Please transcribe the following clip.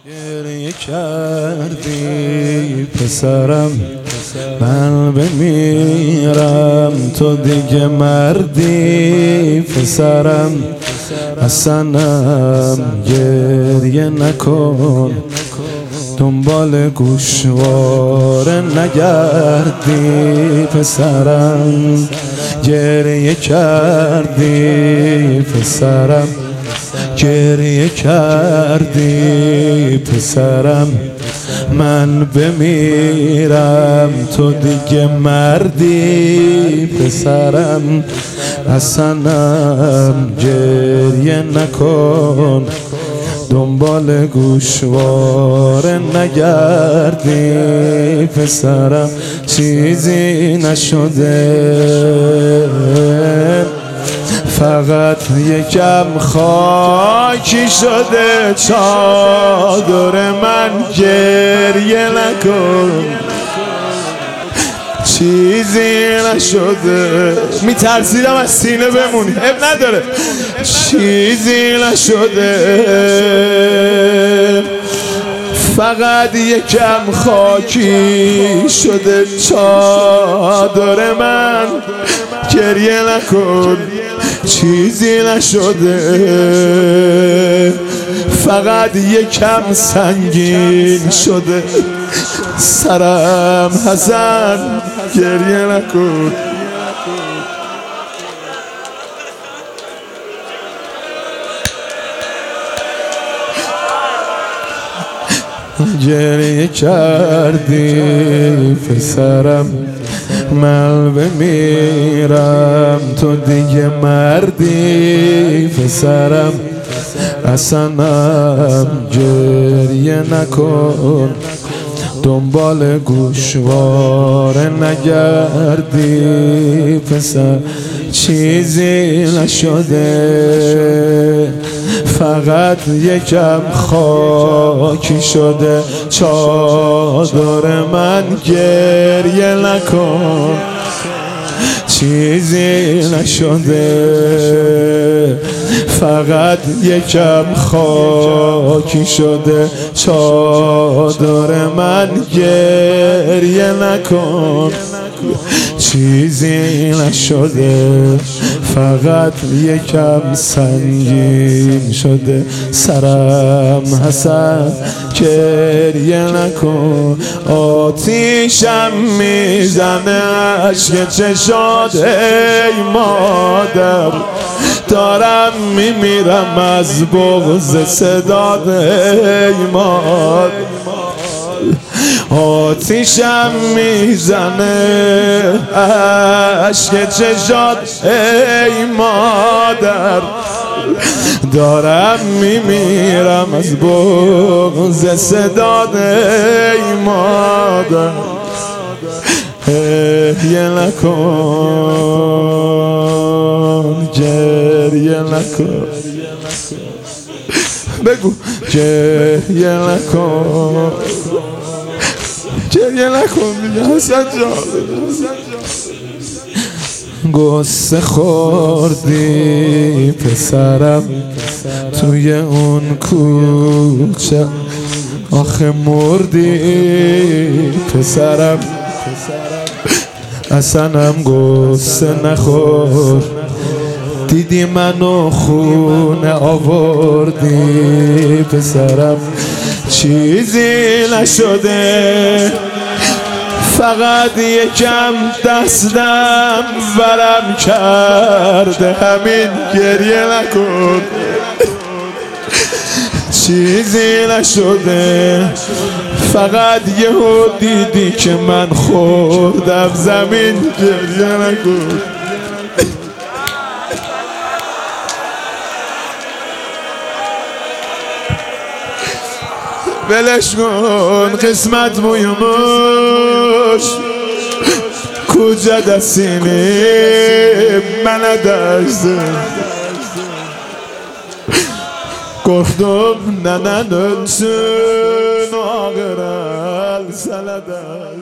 گریه کردی پسرم، من بمیرم تو دیگه مردی پسرم. حسنم گریه نکن، دنبال گوشواره نگردی پسرم. گریه کردی پسرم، گریه کردی پسرم، من بمیرم تو دیگه مردی پسرم. حسنم گریه نکن، دنبال گوشواره نگردی پسرم. چیزی نشده، فقط یکم خاکی شده چادر من. گریه نکن، چیزی نشده. میترسیدم از سینه بمونی، اب نداره. چیزی نشده، فقط یکم خاکی شده چادر من. گریه نکن، چیزی نشده، فقط یکم سنگین شده سرم. حسن گریه نکن. گریه کردی پسرم، من بمیرم تو دیگه مردی پسرم. حسنم گریه نکن، دنبال گوشواره نگردی پسر. چیزی نشده، فقط یکم خاکی شده چادر من. گریه نکن، چیزی نشده، فقط یکم خاکی شده چادر من. گریه نکن، چیزی نشده، فقط یکم سنگین شده سرم. حسن گریه نکن. آتیشم میزنه اشک چشات ای مادر، دارم میمیرم از بغض صدات ای مادر. آتیشم میزنه اشک چشات ای مادر، دارم میمیرم از بغض صدات ای مادر. گریه نکن، گریه نکن، بگو گریه نکن، گریه نکن دیگه حسن جان. غصه خوردی پسرم توی اون کوچه، آخه مردی پسرم. حسنم غصه نخور، دیدی منو خونه آوردی پسرم. چیزی نشده، فقط یکم دستم ورم کرده همین. گریه نکن، چیزی نشده، فقط یهو دیدی که من خوردم زمین. گریه نکن. ولش کن قسمت موی موش، کجا دستینی من دست گفتم نه نه ننسون آقرال سلده.